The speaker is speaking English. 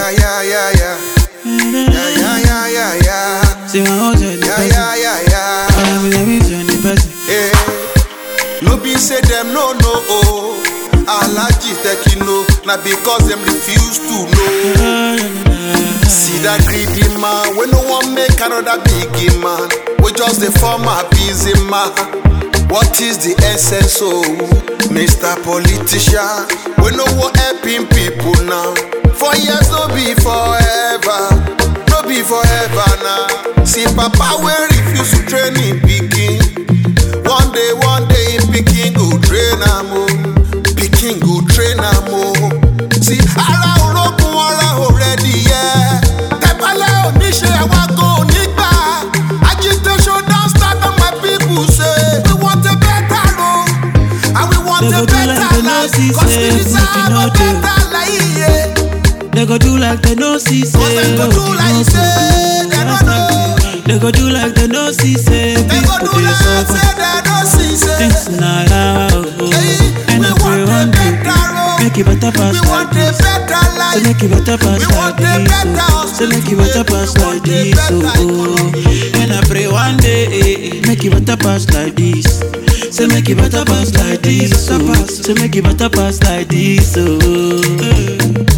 See my house in the person. I'm in the person. No be say them no oh. Alaji Tekino, na because them refuse to know. See that greedy man, we no one make another big man. We just the former busy man. What is the essence of Mr. Politician? We no one helping people now. 4 years no be forever, no be forever now. See Papa we refuse to train him pikin. One day him pikin go train am o. Pikin go train am o. See ara orogun ara already yeah. Tepale oníṣe àwa go nígbà. Agitation don start on my people say we want a better road and we want a better life. Cause we deserve a better life. They go do like they no see say. They go do like say they no know. They go do like they no see say. They go do like say they no see say. Things not out. And I pray one day make it better pass like this. So make it better pass like this. So make it better pass like this. And I pray one day make it better pass like this. So make it better pass like this. So make it better pass like this.